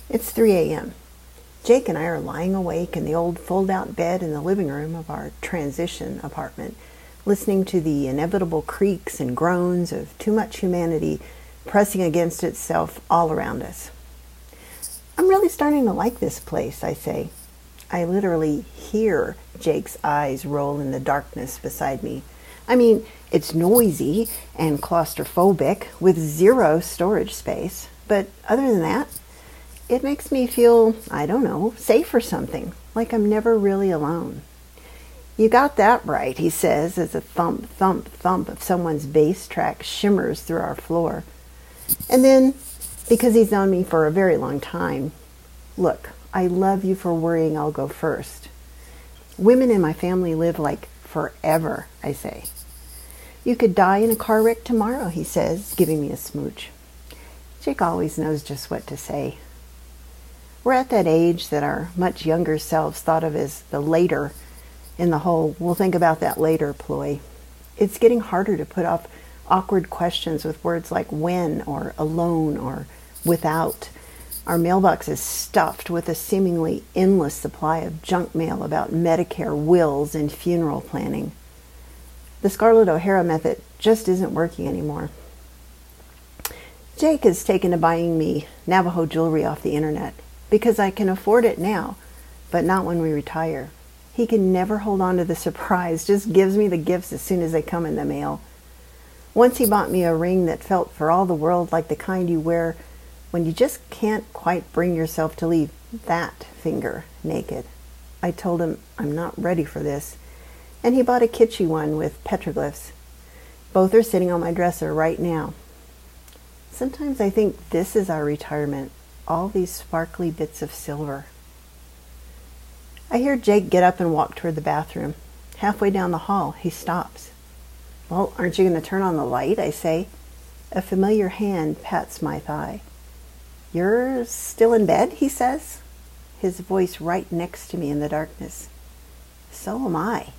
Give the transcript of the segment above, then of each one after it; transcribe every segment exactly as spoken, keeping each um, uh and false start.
It's three a.m. Jake and I are lying awake in the old fold-out bed in the living room of our transition apartment, listening to the inevitable creaks and groans of too much humanity pressing against itself all around us. I'm really starting to like this place, I say. I literally hear Jake's eyes roll in the darkness beside me. I mean, it's noisy and claustrophobic with zero storage space, but other than that, it makes me feel, I don't know, safe or something, like I'm never really alone. You got that right, he says as a thump, thump, thump of someone's bass track shimmers through our floor. And then, because he's known me for a very long time, look, I love you for worrying I'll go first. Women in my family live like forever, I say. You could die in a car wreck tomorrow, he says, giving me a smooch. Jake always knows just what to say. We're at that age that our much younger selves thought of as the later in the whole we'll think about that later ploy. It's getting harder to put off awkward questions with words like when or alone or without. Our mailbox is stuffed with a seemingly endless supply of junk mail about Medicare, wills, and funeral planning. The Scarlett O'Hara method just isn't working anymore. Jake has taken to buying me Navajo jewelry off the internet because I can afford it now, but not when we retire. He can never hold on to the surprise, just gives me the gifts as soon as they come in the mail. Once he bought me a ring that felt for all the world like the kind you wear when you just can't quite bring yourself to leave that finger naked. I told him I'm not ready for this, and he bought a kitschy one with petroglyphs. Both are sitting on my dresser right now. Sometimes I think this is our retirement, all these sparkly bits of silver. I hear Jake get up and walk toward the bathroom. Halfway down the hall, he stops. Well, aren't you going to turn on the light? I say. A familiar hand pats my thigh. You're still in bed, he says, his voice right next to me in the darkness. So am I.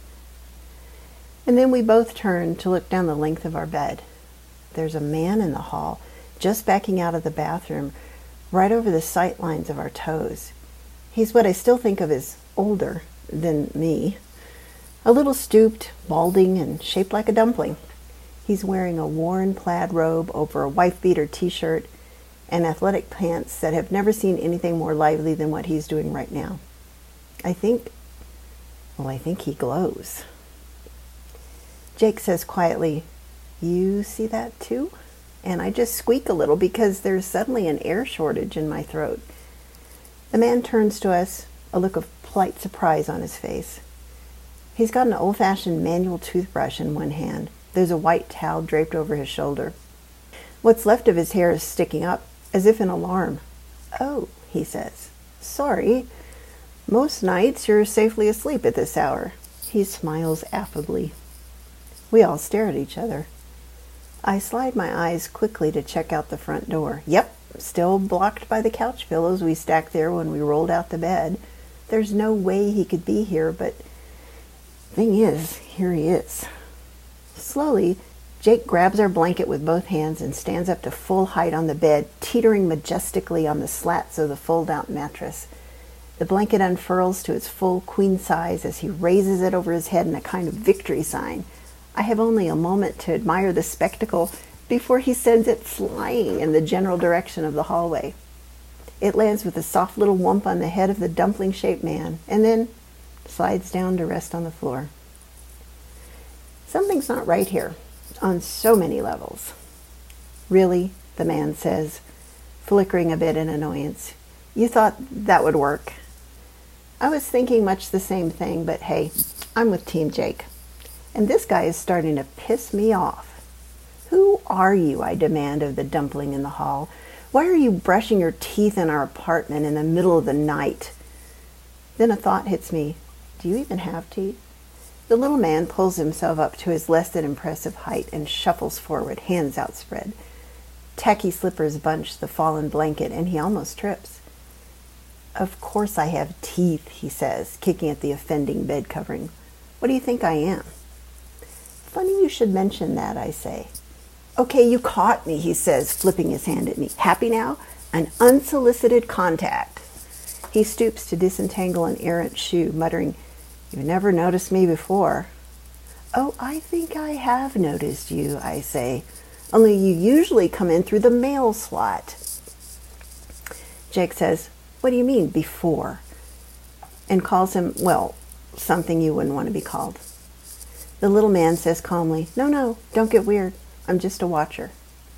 And then we both turn to look down the length of our bed. There's a man in the hall, just backing out of the bathroom, right over the sight lines of our toes. He's what I still think of as older than me. A little stooped, balding, and shaped like a dumpling. He's wearing a worn plaid robe over a wife-beater t-shirt and athletic pants that have never seen anything more lively than what he's doing right now. I think, well, I think he glows. Jake says quietly, "You see that too?" And I just squeak a little because there's suddenly an air shortage in my throat. The man turns to us, a look of polite surprise on his face. He's got an old-fashioned manual toothbrush in one hand. There's a white towel draped over his shoulder. What's left of his hair is sticking up, as if in alarm. "Oh," he says. "Sorry. Most nights you're safely asleep at this hour." He smiles affably. We all stare at each other. I slide my eyes quickly to check out the front door. Yep, still blocked by the couch pillows we stacked there when we rolled out the bed. There's no way he could be here, but thing is, here he is. Slowly, Jake grabs our blanket with both hands and stands up to full height on the bed, teetering majestically on the slats of the fold-out mattress. The blanket unfurls to its full queen size as he raises it over his head in a kind of victory sign. I have only a moment to admire the spectacle before he sends it flying in the general direction of the hallway. It lands with a soft little whump on the head of the dumpling-shaped man, and then slides down to rest on the floor. Something's not right here, on so many levels. "Really?" the man says, flickering a bit in annoyance. "You thought that would work?" I was thinking much the same thing, but hey, I'm with Team Jake. And this guy is starting to piss me off. "Who are you?" I demand of the dumpling in the hall. "Why are you brushing your teeth in our apartment in the middle of the night?" Then a thought hits me. Do you even have teeth? The little man pulls himself up to his less than impressive height and shuffles forward, hands outspread. Tacky slippers bunch the fallen blanket, and he almost trips. "Of course I have teeth," he says, kicking at the offending bed covering. "What do you think I am?" "Funny you should mention that," I say. "Okay, you caught me," he says, flipping his hand at me. "Happy now? An unsolicited contact. He stoops to disentangle an errant shoe, muttering, "You never noticed me before." "Oh, I think I have noticed you," I say. "Only you usually come in through the mail slot." Jake says, "What do you mean, before?" And calls him, well, something you wouldn't want to be called. The little man says calmly, "No, no, don't get weird. I'm just a watcher."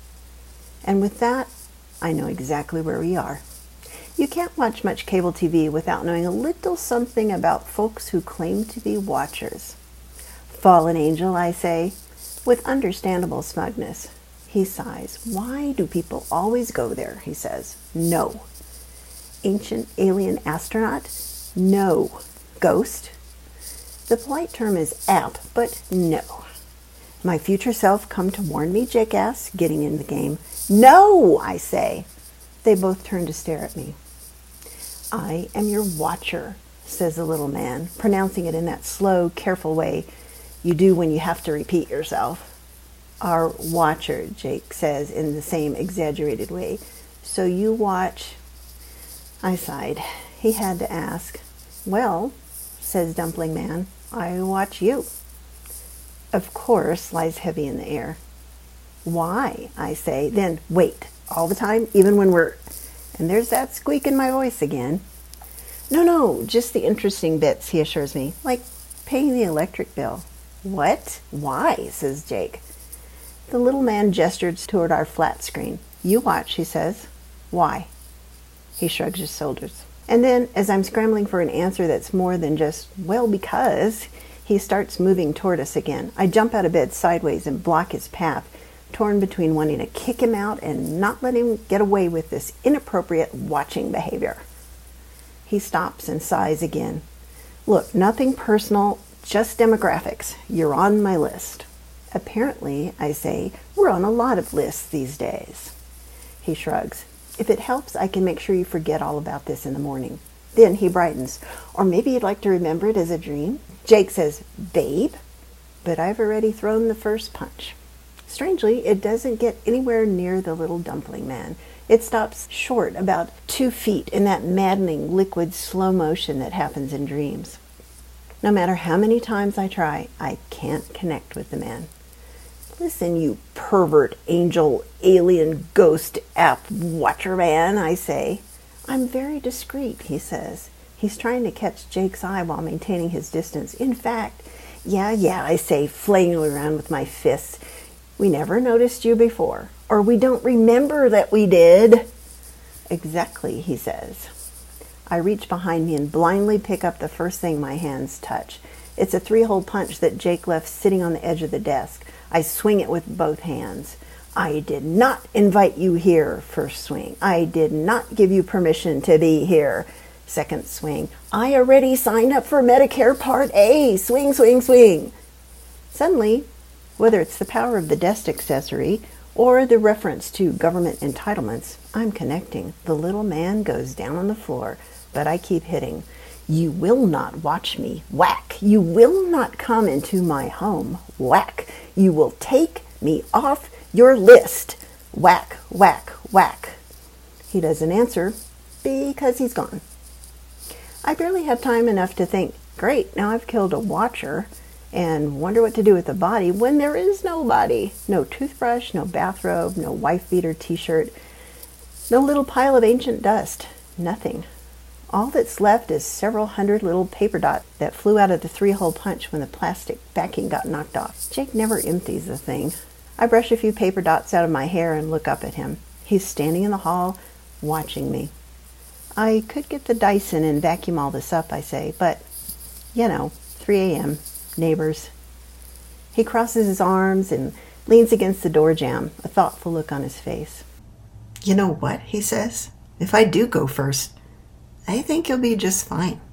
And with that, I know exactly where we are. You can't watch much cable T V without knowing a little something about folks who claim to be watchers. "Fallen angel," I say, with understandable smugness. He sighs. "Why do people always go there?" he says. "No." "Ancient alien astronaut?" "No." "Ghost?" The polite term is app, but no. "My future self come to warn me?" Jake asks, getting in the game. "No," I say. They both turn to stare at me. "I am your watcher," says the little man, pronouncing it in that slow, careful way you do when you have to repeat yourself. "Our watcher," Jake says in the same exaggerated way. "So you watch..." I sighed. He had to ask. "Well," says Dumpling Man, "I watch you." "Of course," lies heavy in the air. "Why?" I say. Then, "Wait, all the time, even when we're..." And there's that squeak in my voice again. "No, no, just the interesting bits," he assures me, "like paying the electric bill." "What? Why?" says Jake. The little man gestures toward our flat screen. "You watch," he says. "Why?" He shrugs his shoulders. And then, as I'm scrambling for an answer that's more than just, "well, because," he starts moving toward us again. I jump out of bed sideways and block his path, torn between wanting to kick him out and not let him get away with this inappropriate watching behavior. He stops and sighs again. "Look, nothing personal, just demographics. You're on my list." "Apparently," I say, "we're on a lot of lists these days." He shrugs. "If it helps, I can make sure you forget all about this in the morning." Then he brightens. "Or maybe you'd like to remember it as a dream?" Jake says, "Babe?" But I've already thrown the first punch. Strangely, it doesn't get anywhere near the little Dumpling Man. It stops short about two feet in that maddening liquid slow motion that happens in dreams. No matter how many times I try, I can't connect with the man. "Listen, you pervert, angel, alien, ghost, app, watcher man," I say. "I'm very discreet," he says. He's trying to catch Jake's eye while maintaining his distance. "In fact..." "Yeah, yeah," I say, flailing around with my fists. "We never noticed you before. Or we don't remember that we did." "Exactly," he says. I reach behind me and blindly pick up the first thing my hands touch. It's a three-hole punch that Jake left sitting on the edge of the desk. I swing it with both hands. "I did not invite you here," first swing. "I did not give you permission to be here," second swing. "I already signed up for Medicare Part A," swing, swing, swing. Suddenly, whether it's the power of the desk accessory or the reference to government entitlements, I'm connecting. The little man goes down on the floor, but I keep hitting. "You will not watch me," whack. "You will not come into my home," whack. "You will take me off your list," whack, whack, whack. He doesn't answer because he's gone. I barely have time enough to think, great, now I've killed a watcher, and wonder what to do with the body when there is no body. No toothbrush, no bathrobe, no wife-beater t-shirt, no little pile of ancient dust, nothing. All that's left is several hundred little paper dots that flew out of the three-hole punch when the plastic backing got knocked off. Jake never empties the thing. I brush a few paper dots out of my hair and look up at him. He's standing in the hall, watching me. I could get the Dyson and vacuum all this up, I say, but, you know, three a.m., neighbors. He crosses his arms and leans against the door jamb, a thoughtful look on his face. "You know what?" he says. "If I do go first, I think you'll be just fine."